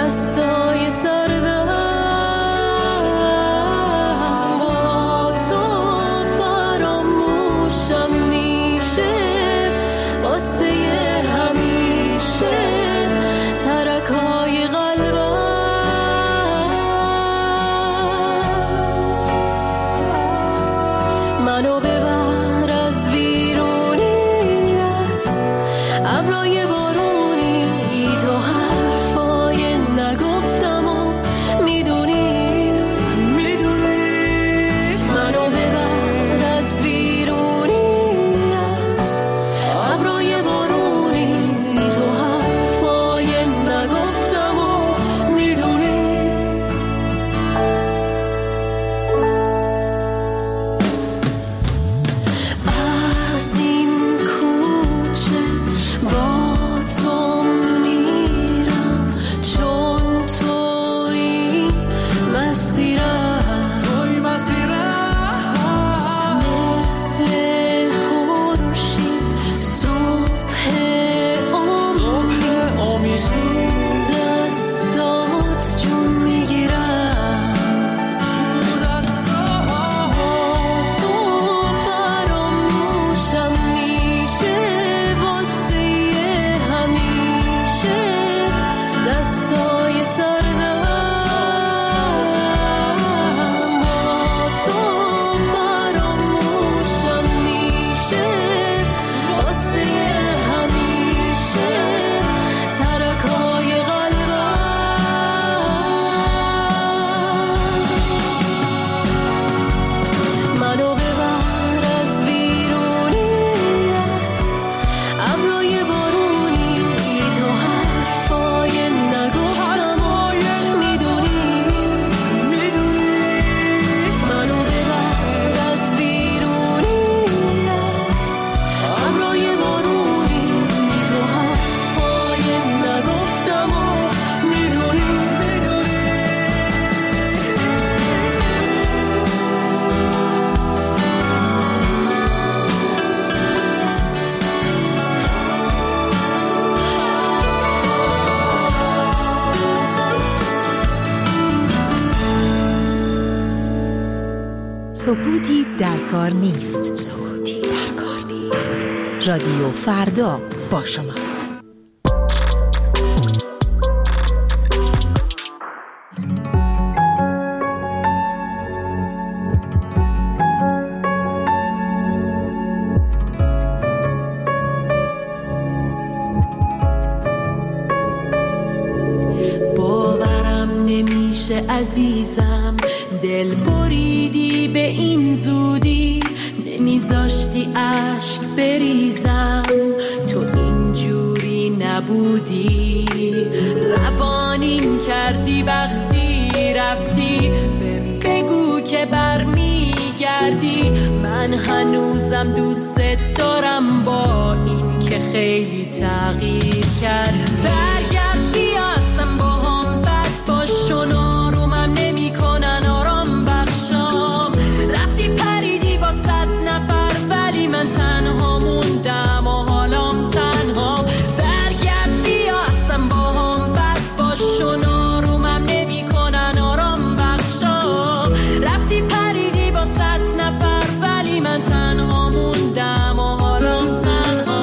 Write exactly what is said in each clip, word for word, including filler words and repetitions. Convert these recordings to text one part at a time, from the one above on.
دستای سردم با تو فراموشم میشه واسه همیشه ترکای قلبم منو ببر از ویرونی از ابرای بارونی تو حرفای نگفتم و میدونی میدونی منو ببر از ویرونی از ابرای بارونی تو حرفای نگفتم و میدونی از این کوچه با تو میرم چون توی مسیرم توی مسیرم مثل خورشید صبح امید تو دستات جون میگیرم تو فراموشم میشه واسه همیشه دستای سردم با تو فراموشم میشه واسه همیشه ترکای قلبم منو ببر از ویرونی از ابرای بارونی تو حرفای نگفتم و میدونی میدونی منو ببر از ویرونی از ابرای بارونی تو حرفای نگفتم و میدونی سکوتی در کار نیست. سکوتی در کار نیست. رادیو فردا با شماست. باورم نمیشه عزیزم دل بریدی به این زودی نمیذاشتی اشک بریزم تو اینجوری نبودی روانیم کردی وقتی رفتی بهم بگو که برمیگردی من هنوزم دوست دارم با این که خیلی تغییر کرد برگرد بیاسم با هم بد باش و نارومم نمی کنن آرام بخشام رفتی پریدی با صد نفر ولی من تنها موندم و حالام تنها برگرد بیاسم با هم بد باش و نارومم نمی کنن آرام بخشام رفتی پریدی با صد نفر ولی من تنها موندم و حالام تنها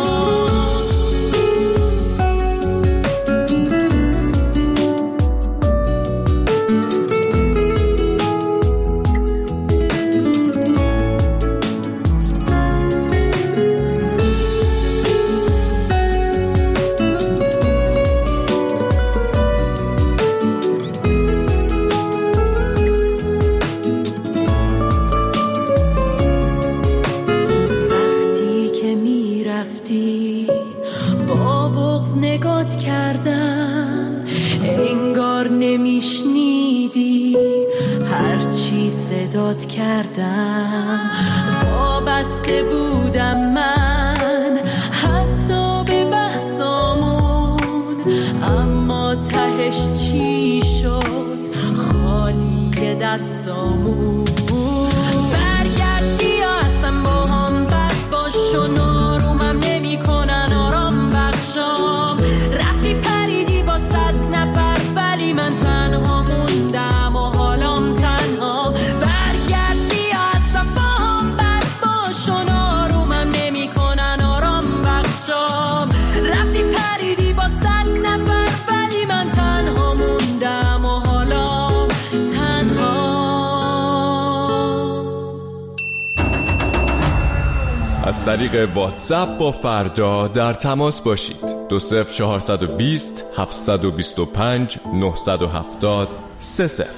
صدات کردم وابسته بودم من حتی به بحثامون اما تهش چی شد خالی دستامون برگرد بیا اصلا با هم بد باش و نارومم نمی کنن آرام بخشام رفتی پریدی با صد نفر ولی من طریق واتساپ با فردا در تماس باشید. دو صفر چهارصد و بیست هفتصد و بیست و پنج نهصد و هفتاد سه صفر.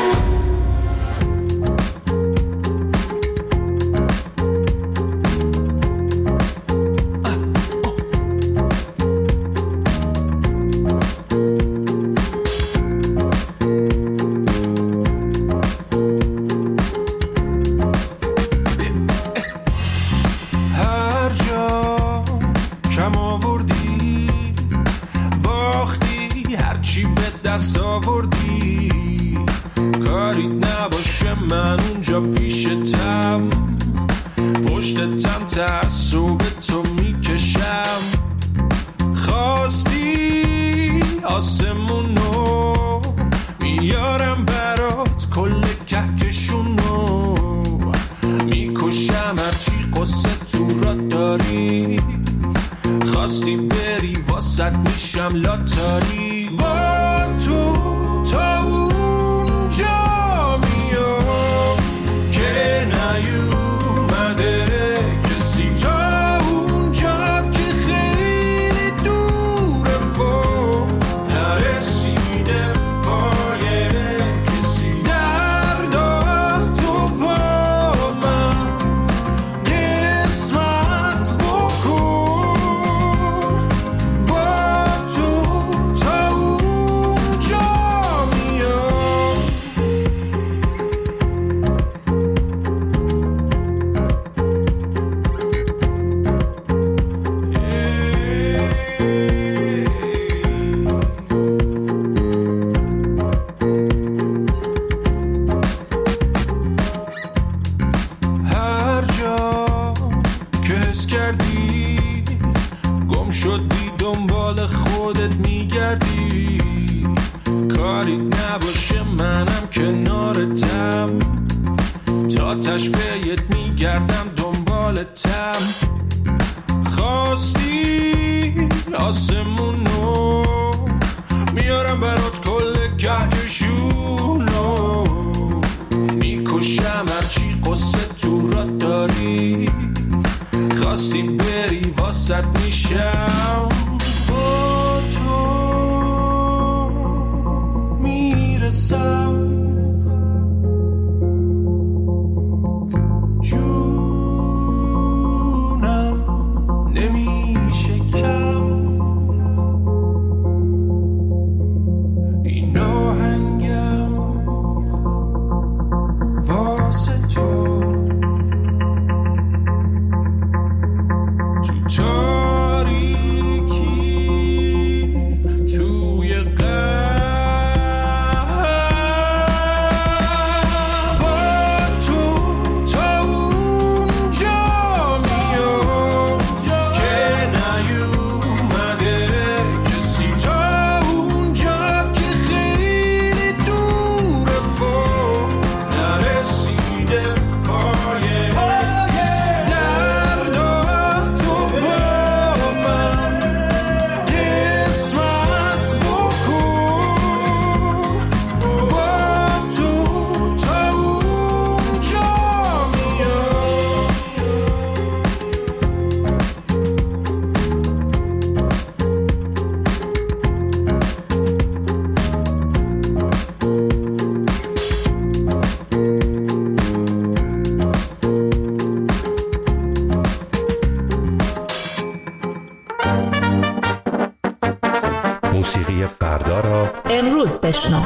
موسیقی فردا را امروز بشنو.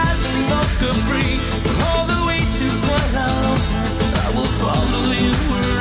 All the way to Kuala Lumpur, I will follow you wherever.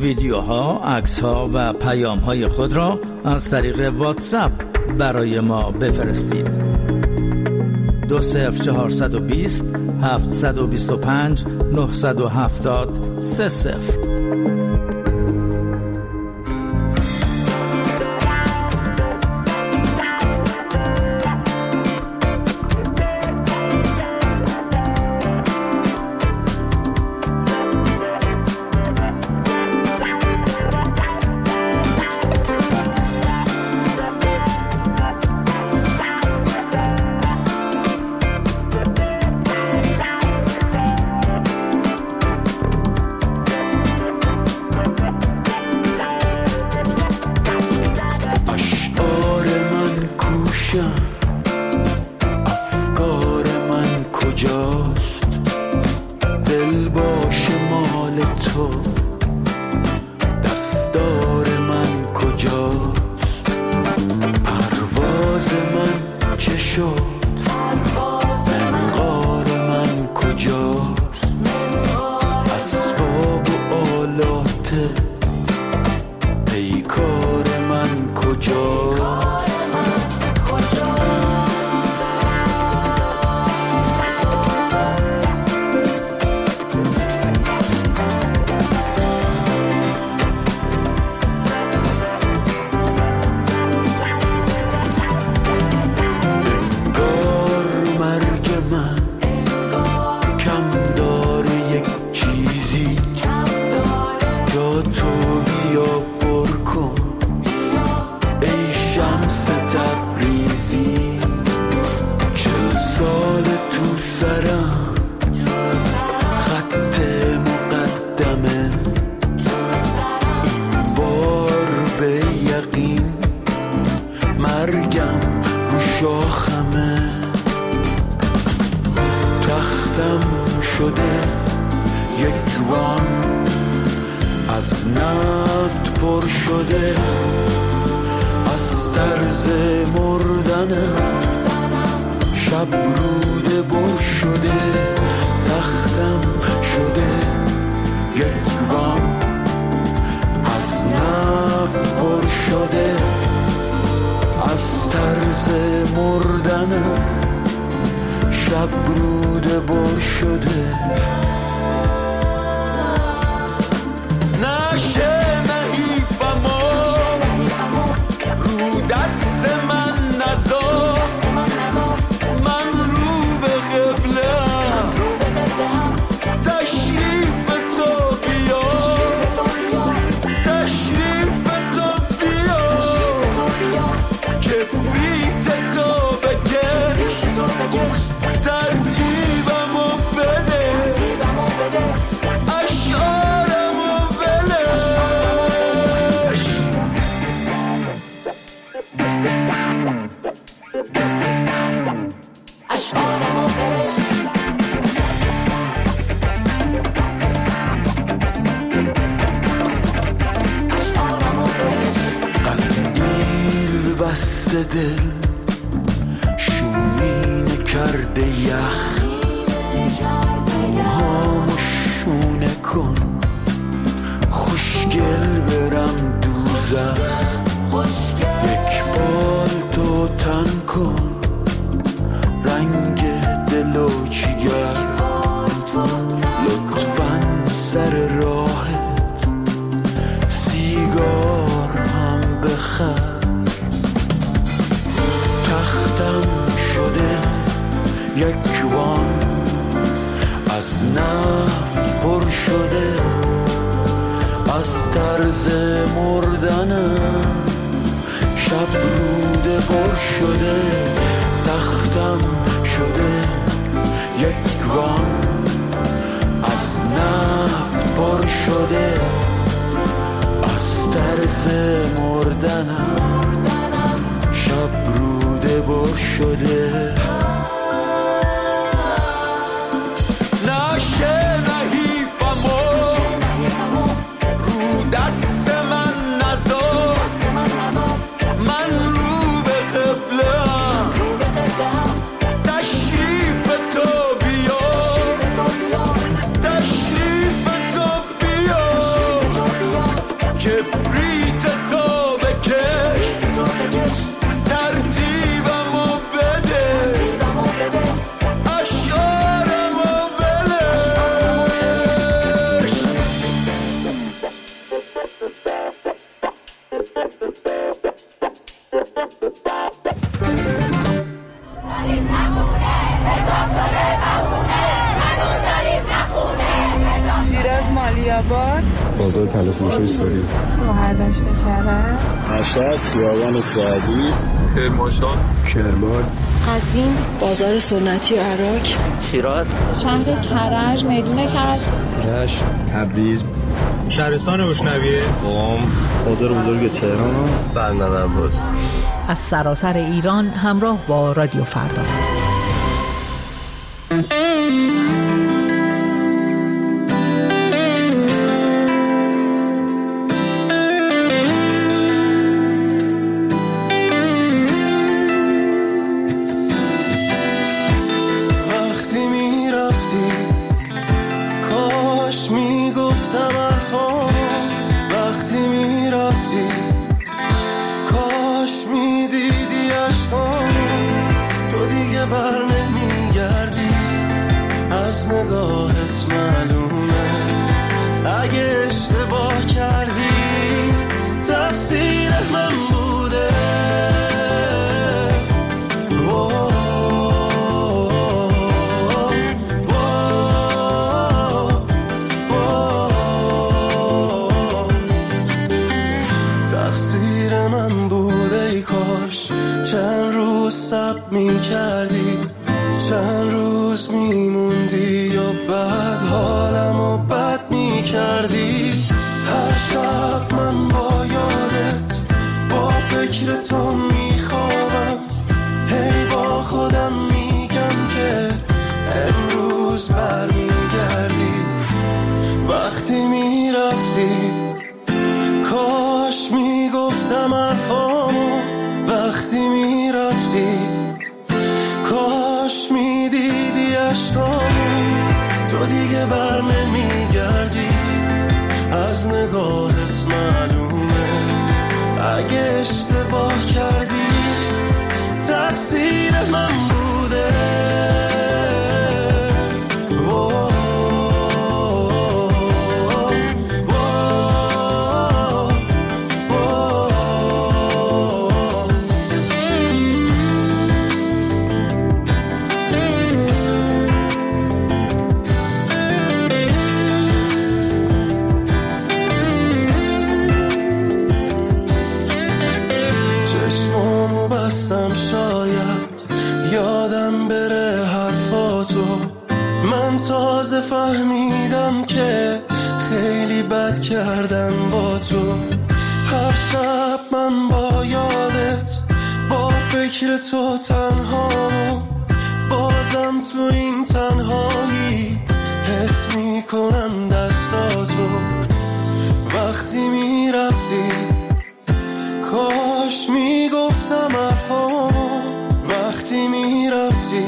ویدیوها، عکس‌ها و پیام‌های خود را از طریق واتساپ برای ما بفرستید. دو صفر چهارصد و بیست هفتصد و بیست و پنج نهصد و هفتاد سه صفر. افکار من کجاست؟ دل باش مال تو، دستار من کجاست؟ پرواز من چه شد؟ منقار من کجاست؟ اسباب و آلات پیکار من کجاست؟ مرگم رو شاخمه، تختم شده یک وان از نفت پر شده، از طرز مردنم شب روده بر شده. تختم شده یک وان از نفت پر شده، از طرز مردنم شب روده بر شده. نشه نحیفم رو دست من نذار، من رو به قبله‌ام، تشریف تو بیا، تشریف تو بیا، کبریت تو بکش، ترتیبمو بده، اشعارمو ولش. اشعارمو ولش. اشعارمو ولش. قندیل بسته دل شومینه کرده یخ، موهامو شونه کن خوشگل برم دوزخ، یک بال تو تن کن رنگ دل و جگر، لطفاً سر راهت سیگار هم بخر. تختم شده یک وان از نفت پر شده، از طرز مردنم شب روده پر شده. تختم شده یک وان از نفت پر شده، از طرز مردنم شب روده پر شده. نشه نحیفم رو دست من نذار، من رو به قبله‌ام، تشریف تو بیا، تشریف تو بیا، عالی‌آباد، بازار طلایه‌فروشی سوری، مهردشت کرج، مشهد، خیابان سعدی، کرمانشاه، کرمان، قزوین، بازار سنتی عراق، شیراز، شهر کرج، میدون کرج، رشت، تبریز، شهرستان بوشنویه، قم، بازار بزرگ تهران، بندر عباس. از سراسر ایران همراه با رادیو فردا. وقتی میرفتی کاش میگفتم حرفام، وقتی میرفتی کاش میدیدی عشقام، تو دیگه بر نمیگردی، از نگاهت معلومه اگه اشتباه کردی تقصیر من بوده. تقصیر من بوده، ای کاش چند روز صبر میکردی، چند روز میموندی و بعد حالمو بد میکردی. هر شب من با یادت با فکر تو میخوابم، هی با خودم میگم که امروز برمیگردی. وقتی میرفتی کاش میگفتم حرفامو، وقتی میرفتی کاش میدیدی عشقامو، تو دیگه بر نمیگردی، از نگاهت معلومه اگه اشتباه کردی تقصیر من بوده. چشمامو بستم شاید یادم بره حرفاتو، من تازه فهمیدم که خیلی بد کردم با تو. هر شب من با یادت با فکر تو تنهامو، بازم تو این تنهایی حس میکنم دستاتو. وقتی میرفتی کاش میگفتم حرفامو، وقتی میرفتی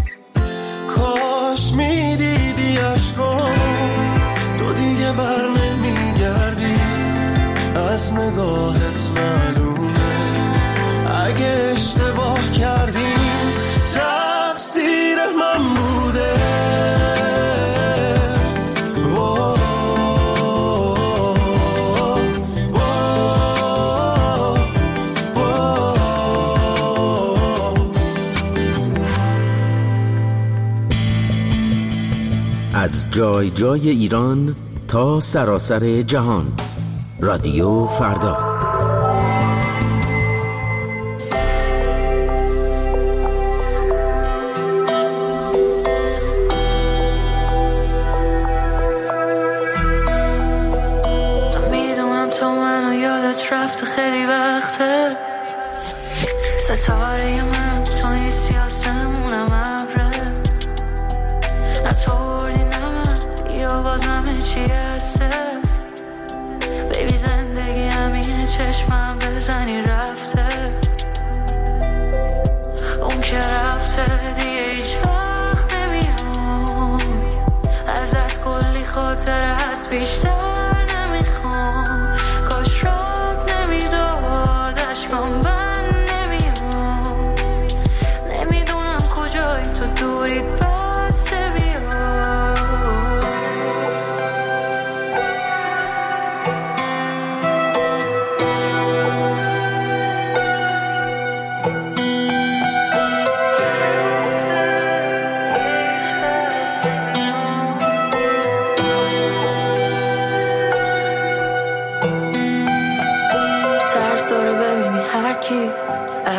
کاش میدیدی عشقامو، تو دیگه بر نمیگردی، از نگاهت معلومه اگه اشتباه کردی تقصیر من بوده. از جای جای ایران تا سراسر جهان، رادیو فردا. میدونم تو منو یادت رفته خیلی وقته، ستاره من تو نیستی آسمونم ابره، نطوردی نه من یا بازم چی هسته. بیبی زندگی همینه، چشمم بزنی رفته، اون که رفته دیگه هیچ وقت نمیام، ازت کلی خاطره هست بیشتر نمیخوام، کاش رات نمیداد اشکام بند نمیام، نمیدونم کجایی تو دورید بسته بیا.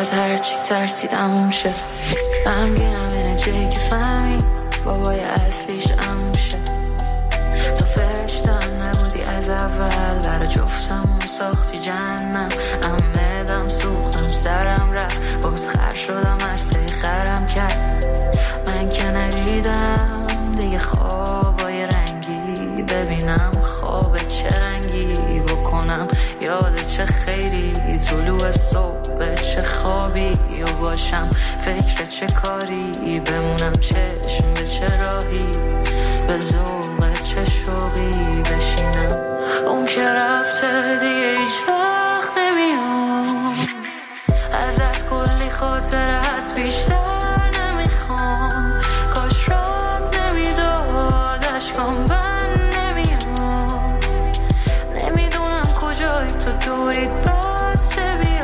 باز هرچی ترسیدم شه. غمگینم اینه جایی که فهمی بابای اصلیش عموم شه. تو فرشتم نبودی از اول، برا جفتمون ساختی جهنم. عمدم سوختم سرم رفت، باز خر شدم عرصه خرم کرد. من که ندیدم دیگه خوابای رنگی، ببینم خواب چه رنگی بکنم، یاد چه خیری طلوع صبح چه خوابی یا باشم، فکر چه کاری بمونم، چشم به چه راهی، به ذوق چه شوقی بشینم. اون که رفته دیگه هیچ وقت نمیام، ازت کلی خاطره هست بیشتر نمیخوام. کاش رات نمیداد اشکام بند نمیام، نمیدونم کجایی تو دورید بسته بیا.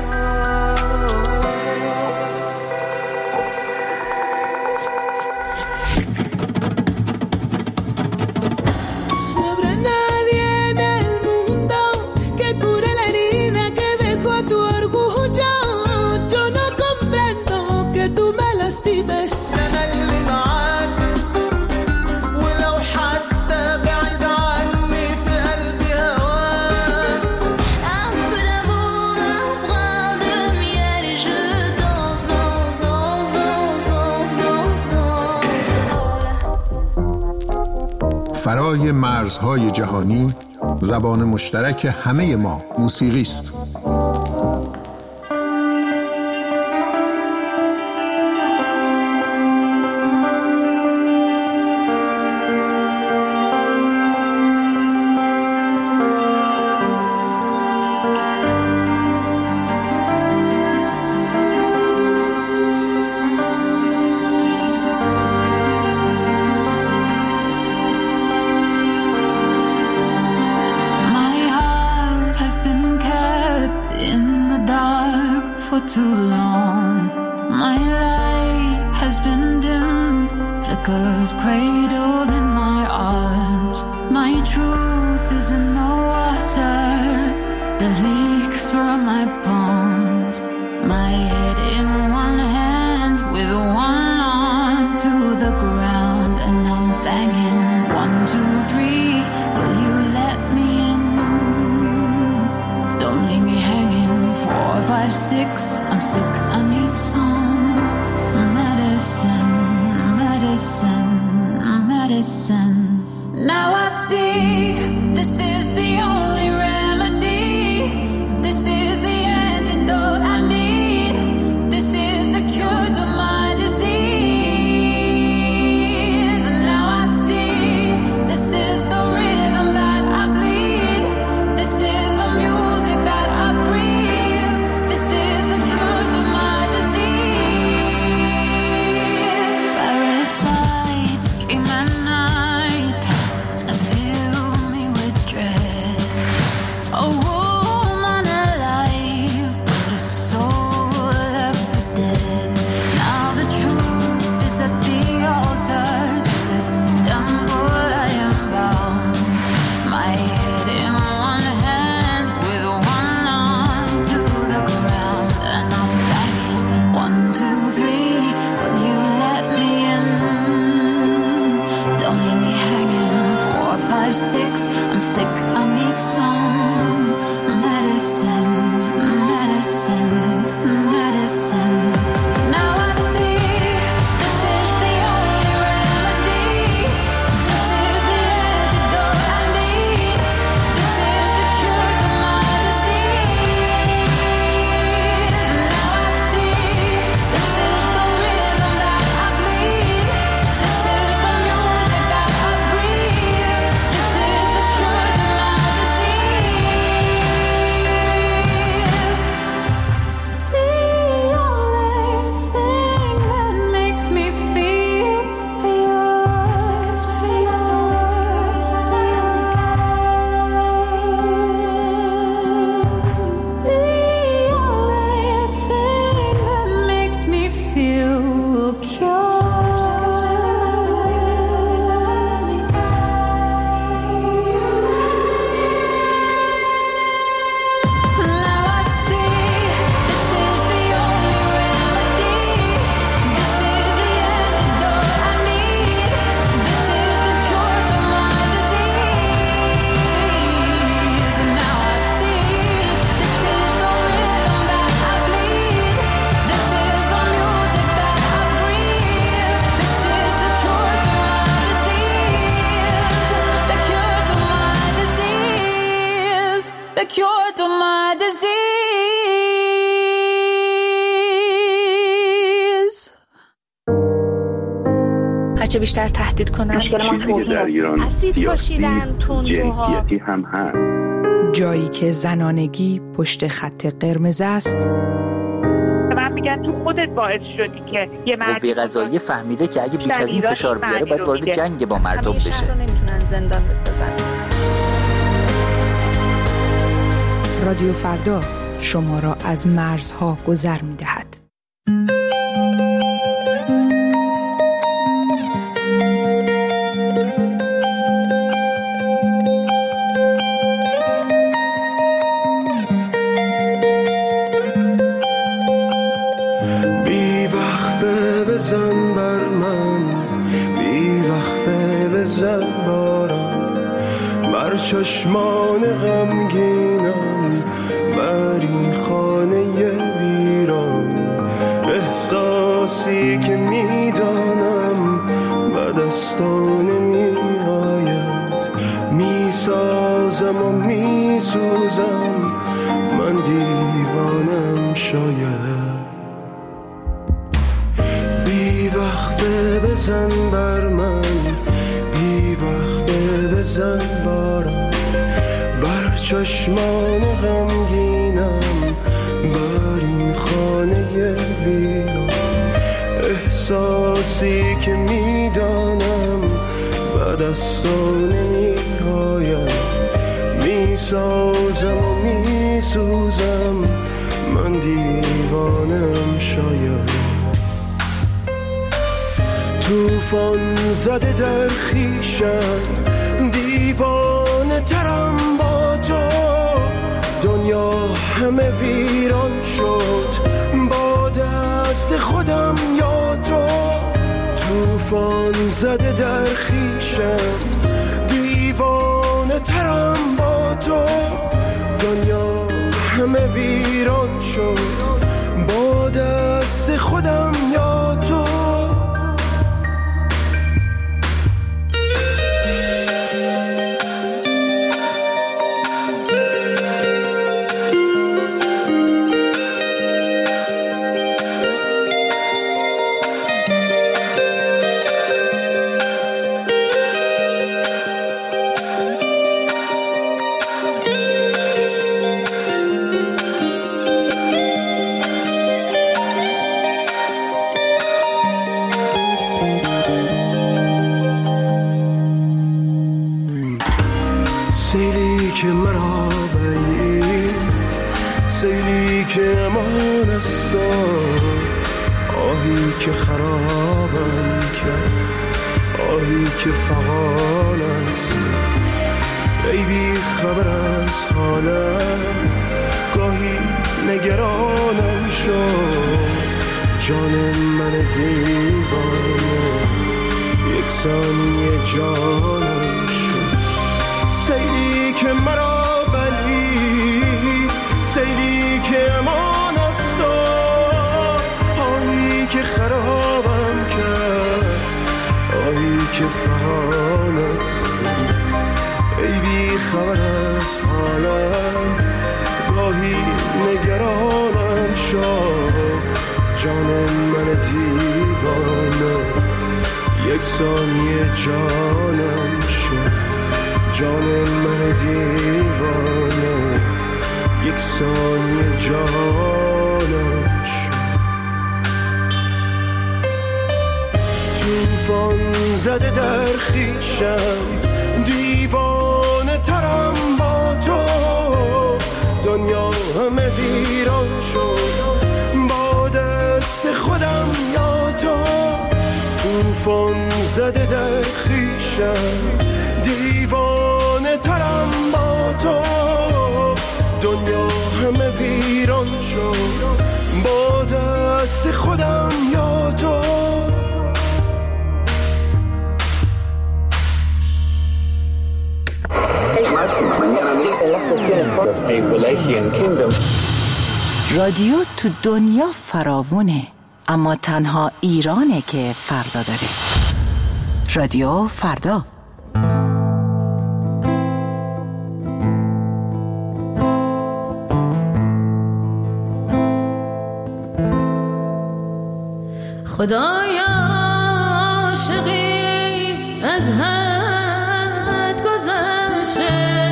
فرای مرزهای جهانی، زبان مشترک همه ما موسیقی است. Too long, my light has been dimmed, flickers cradled in my arms. My truth is in the water that leaks from my palms. My head in one hand with one arm to the ground, and I'm banging one, two, three. Will you let me in? Don't leave me hanging. Four, five, six. I'm sick, I need some medicine, medicine, medicine. Now I see this is the only remedy. This is the antidote I need. This is the cure to my disease. Now I see this is the rhythm that I bleed. This is the music that I breathe. This is the cure to my disease. Parasites came at night and filled me with dread. A woman alive, but a soul left for dead. Now the truth is at the altar. To this temple I am bound. My head in one hand with one arm to the ground, and I'm banging one, two, three. Will you let me in? Don't leave me hanging. Four, five, six. I'm sick, I need some medicine, medicine, medicine. Now I see this is the only remedy. This is the antidote I need. This is the cure to my disease. Now I see this is the rhythm that I bleed. This is the music that I breathe. This is the cure to my disease. the cure to my disease. هرچه بیشتر تهدید کنن مشکل ما توهین اسید پاشیدن تندروها هم هست. جایی که زنانگی پشت خط قرمز است. من میگن تو خودت باعث شدی که یه مرد قوه قضاییه فهمیده که اگه بیش از این فشار بیاره باید وارد جنگ با مردم بشه. همیشه رو نمیتونن زندان بسازن. رادیو فردا شما را از مرزها گذر می‌دهد. بی وقفه بزن بر من، بی وقفه بزن بارم، بر چشمان غمگینم، بر این خانه ویران. احساسی که میدانم به دستان می آید، میسازم و میسوزم، من دیوانم شاید. بی وقفه بزن بر من، بی وقفه بزن بارم، بر چشمان غمگینم، بر این خانه ویران. احساسی که میدانم به دستان نمی‌آید، میسازم و میسوزم، من دیوانم شاید. توفان زده در خیشم، دیوانه ترم با تو، دنیا همه ویران شد با دست خودم یا تو. توفان زده در خیشم، دیوانه ترم با تو، دنیا همه ویران شد با دست خودم یا تو. سیلی که مرا بلید، سیلی که امان است، آهی که خرابم کرد، آهی که فغان است. ای بی خبر از حالم، گاهی نگرانم شد، جان من دیوانه یک ثانیه جانم شد. سیلی که مرا بلید، سیلی که امان است، آهی که خرابم کرد، آهی که فغان است. ای بی خبر از حالم، گاهی نگرانم شد، جان من دیوانه یک ثانیه جانم شد، جان من دیوانه یک ثانیه جانم شد. توفان زده در خیشم، دیوانه ترم با تو، دنیا همه ویران شد با دست خودم یا تو. توفان زده در خیشم، دیوانه ترم با تو، دنیا همه ویران شد با دست خودم یا تو. رادیو تو دنیا فراوونه، اما تنها ایرانه که فردا داره. رادیو فردا. خدایا عاشقی از حد گذشته،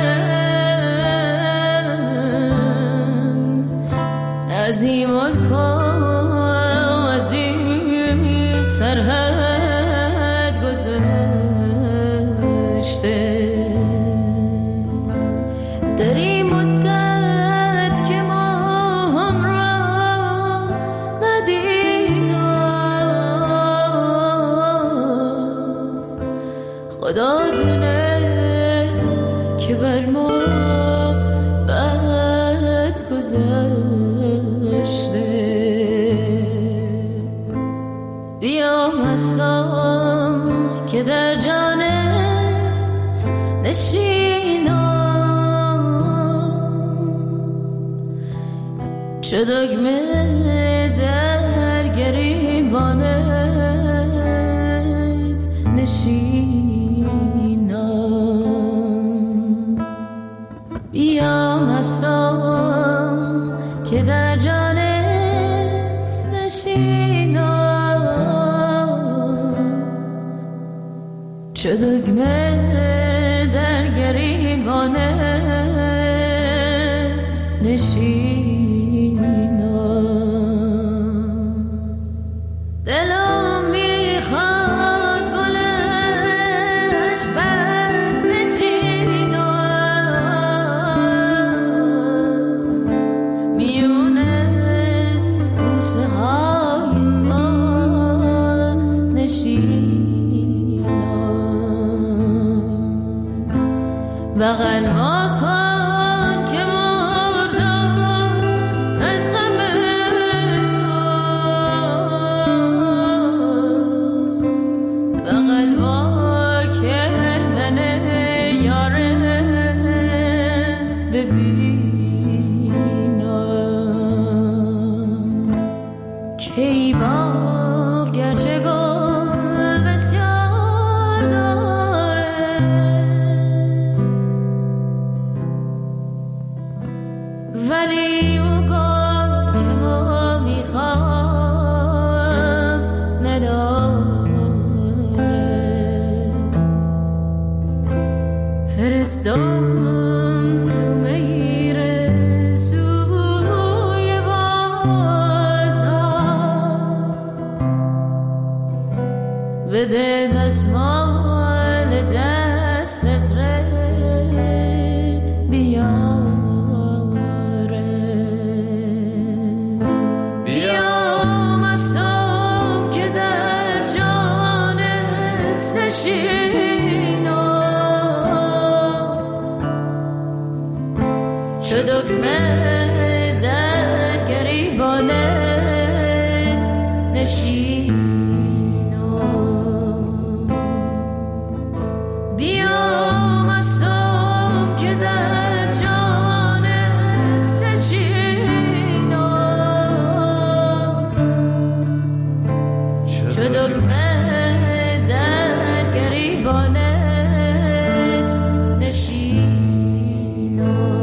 از این ملک و از این سرحد گذشته. در این مدت که ما هم را ندیدم، خدا دونه که بر ما بد گذشته. بیا مستم که در جانت نشینم، چو دگمه در گریبانت نشینم. بیا مستم که در جانت نشینم، چو دگمه در گریبانت نشینم. دلم میخواد گلش بر بچینم، میونه بوسه های تو نشینم. بغل ما کن که مردم از غم تو، بغل ما که من یاره ببینم. کی باغ گرچه گل بسیار داره، ولی او گل که ما میخوام نداره. فرستم میره سوی بازار، بده دستمال دستت ره بیاره. بیا مستم که در جانت نشینم، چو دگمه در گریبانت نشینم. بیا مستم که در جانت نشینم، چو دگمه در گریبانت نشینم.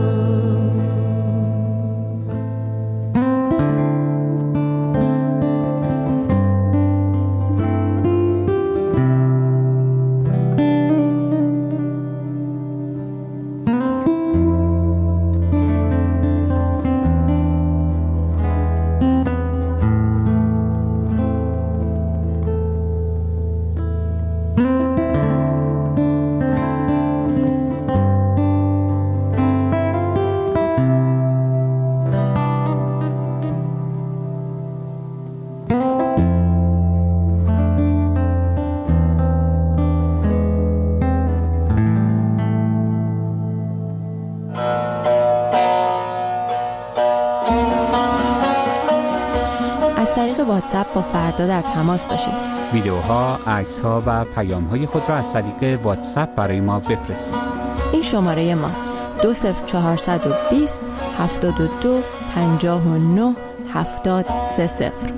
از طریق واتساپ با فردا در تماس باشید. ویدیوها، عکس‌ها و پیام‌های خود را از طریق واتساپ برای ما بفرستید. این شماره ماست: دو صفر چهارصد و بیست هفتاد و دو پنجاه و نه هفتاد سه صفر.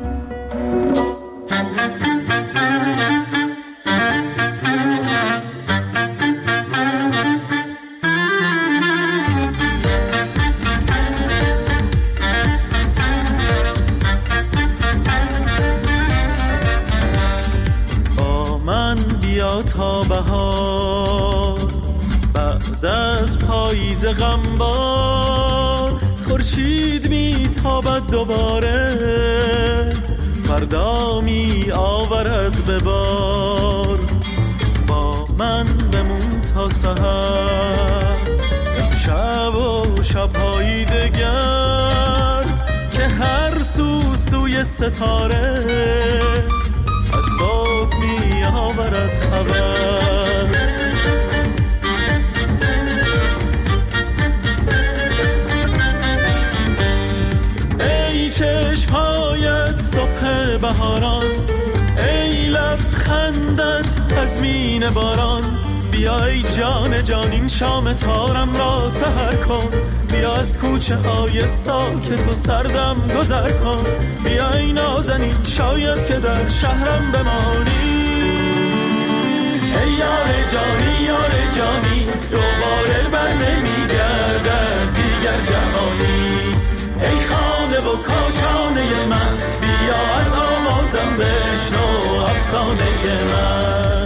از پاییز غمبار، خورشید میتابد دوباره، فردا می آورد به بار. با من بمون تا سحر، امشب و شب‌های دگر، که هر سو سوی ستاره از صبح می آورد خبر. ای چشم‌هایت صبح بهاران، ای لبخندت تضمین باران، بیای جان جان این شام تارم را سحر کن، بیا از کوچه های ساکت و سردم گذر کن، بیای نازنین شاید که در شهرم بمانی. ای یار جانی یار جانی، دوباره بر نمیگردد دیگر جهانی. ای خانه و کاشانه من، بیا از آوازم بشنو افسانه من.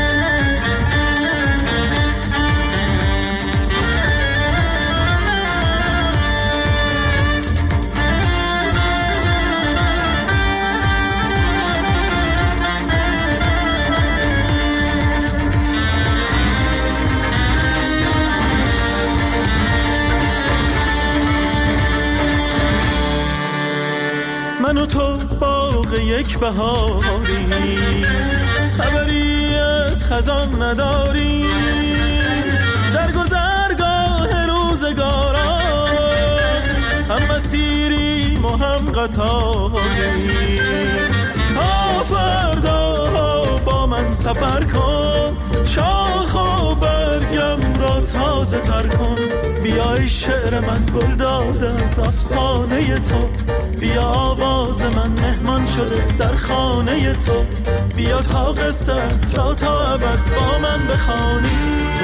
من و تو باغ یک بهاری، خبری از خزان نداری، در گذرگاه روزگاران هم مسیریم و هم قطاری. تا فردا با من سفر کن، شاخ و برگم را تازه تر کن، بیای شعر من گل داده از افسانه تو، بیا آواز من مهمان شده در خانه تو، بیا تا قصه را تا ابد با من بخوانی.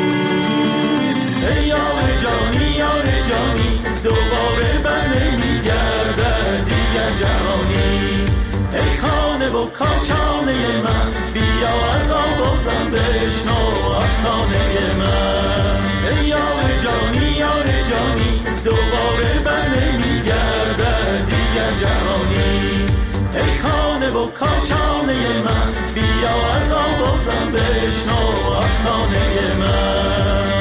ای یار جانی یار جانی، دوباره بر نمیگردد دیگر جهانی. ای خانه و کاشانه من، بیا از آوازم بشنو افسانه من. ای یار جانی یار جانی، دوباره بر نمیگردد دیگر جهانی. ای خانه و کاشانه من، بیا از آوازم بشنو افسانه من.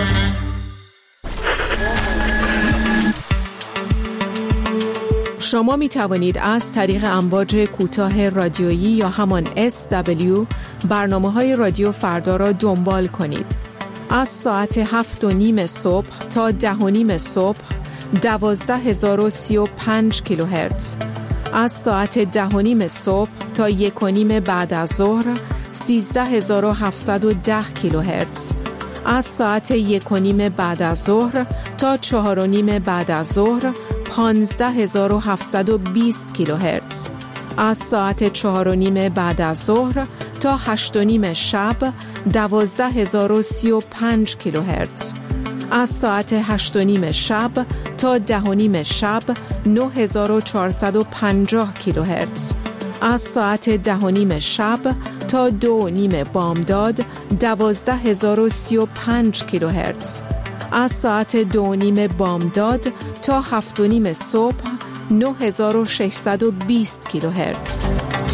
شما می توانید از طریق امواج کوتاه رادیویی یا همان اس دبلیو برنامه‌های رادیو فردا را دنبال کنید. از ساعت هفت و نیم صبح تا ده و نیم صبح دوازده هزار و سی و پنج کیلوهرتز، از ساعت ده و نیم صبح تا یک و نیم بعد از ظهر سیزده هزار و هفتصد و ده کیلوهرتز، از ساعت یک و نیم بعد از ظهر تا چهار و نیم بعد از ظهر پانزده هزار و هفتصد و بیست کیلوهرتز، از ساعت چهار و نیم بعد از ظهر تا هشت و نیم شب دوازده هزار و سی و پنج کیلوهرتز، از ساعت هشت و نیم شب تا ده و نیم شب نه هزار و چهارصد و پنجاه کیلوهرتز، از ساعت ده و نیم شب تا دو و نیم بامداد دوازده هزار و سی و پنج کیلوهرتز، از ساعت دو و نیم بامداد تا هفت و نیم صبح نه هزار و ششصد و بیست کیلوهرتز.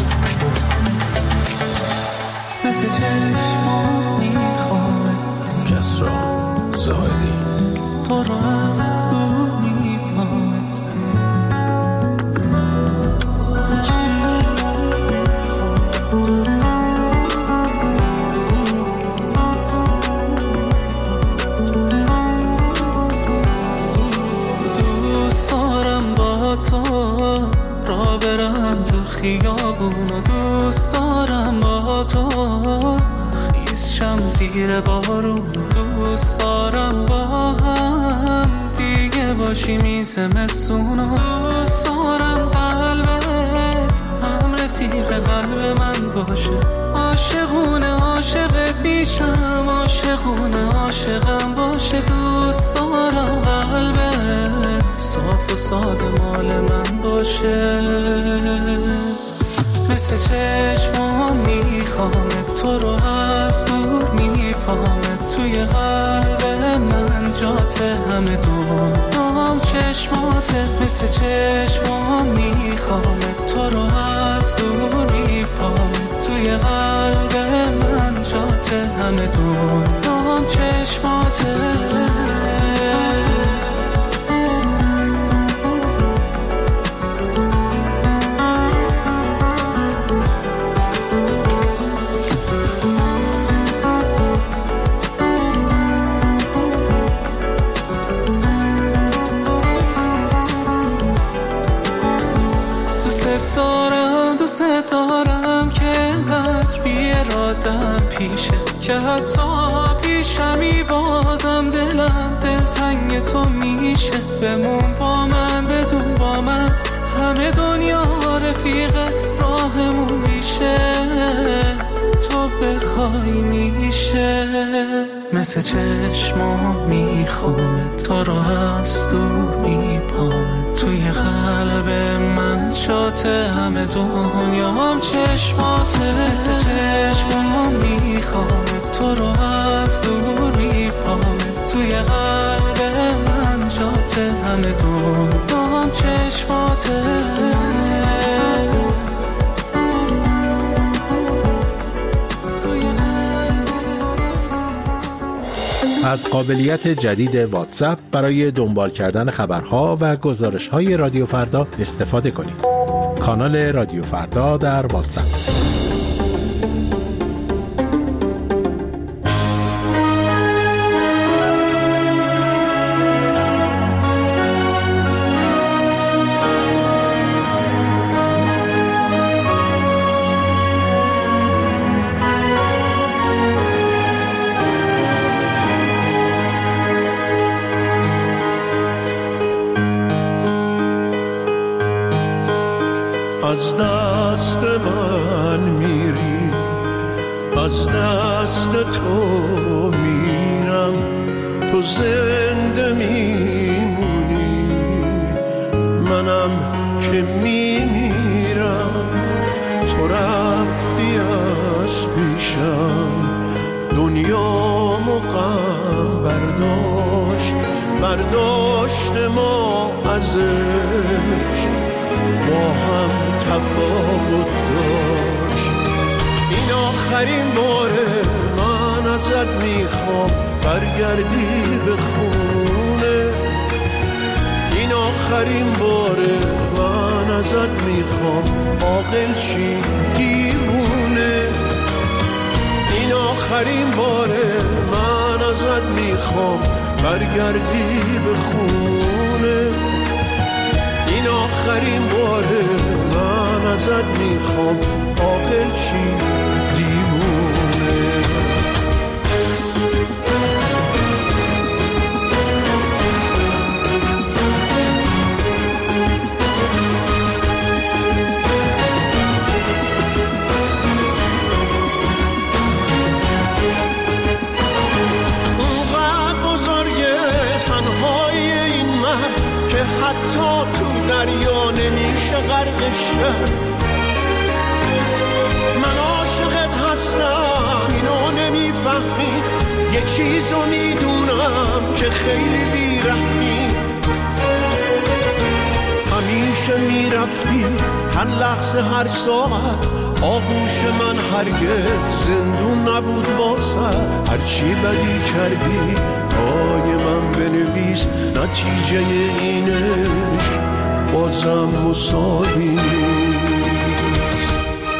مثل چشمو میخوام کسرا زهدی تو را از دور میخوام دوست دارم با تو را برم تو خیابون و دوست دارم با تو خیس شم زیر بارون دوست دارم با هم دیگه باشی میزمستون و دوست دارم قلبت هم رفیق قلب من باشه عاشقونه عاشقت بیشم عاشقونه عاشقم باشه دوست دارم قلبت صاف و ساده مال من باشه مثل مثل چشمام میخوامت، تو رو از دور میپامت، توی قلب من جات همه دورام چشماتت، مثل چشمام میخوامت، تو رو از دور میپامت، توی قلب من جات همه دورام چشماتت. دوست دارم که انقدر بی‌اراده‌ام پیشت، که حتی پیشمی بازم دلم دلتنگ تو میشه. بمون با من، بدون با من همه دنیا رفیق راهمون میشه، تو بخوای میشه. مثل چشمام میخوامت، تو رو از دور میپامت، توی قلب من شات همه دنیام چشماته. مثل چشمام میخوامت، تو رو از دور میپامت، توی قلب من شات همه دنیام چشماته. از قابلیت جدید واتساپ برای دنبال کردن خبرها و گزارش‌های رادیو فردا استفاده کنید. کانال رادیو فردا در واتساپ. از دست من میری، از دست تو میرم، تو زنده میمونی، منم که میمیرم. تو رفتی از پیشم، دنیامو غم برداشت، برداشت ما ازش، با هم تفاوت داشت. این آخرین باره من ازت میخوام برگردی به خونه، این آخرین باره من ازت میخوام عاقل شی دیوونه، این آخرین باره من ازت میخوام برگردی به خونه، این آخرین باره من ازت میخوام عاقل شی دیوونه. اونقدر بزرگه تنهای این مرد که حتی تو دریا نمیشه غرقش کرد. من عاشقت هستم اینو نمیفهمی، یه چیزو میدونم که خیلی بیرحمی. همیشه میرفتی هر لحظه هر ساعت، آغوش من هرگز زندون نبود واسه. هرچی بدی کردی پای من بنویس، نتیجه اینش بازم مساوی نیست.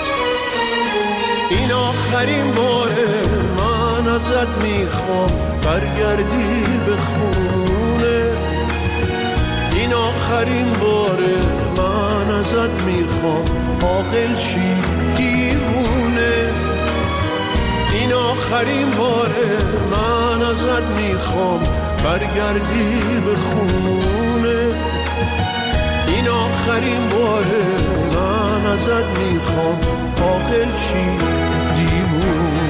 این آخرین باره من ازت میخوام برگردی به خونه، این آخرین باره من ازت میخوام عاقل شی دیوونه، این آخرین باره من ازت میخوام برگردی به خونه، این آخرین باره من ازت میخوام عاقل شی دیوونه.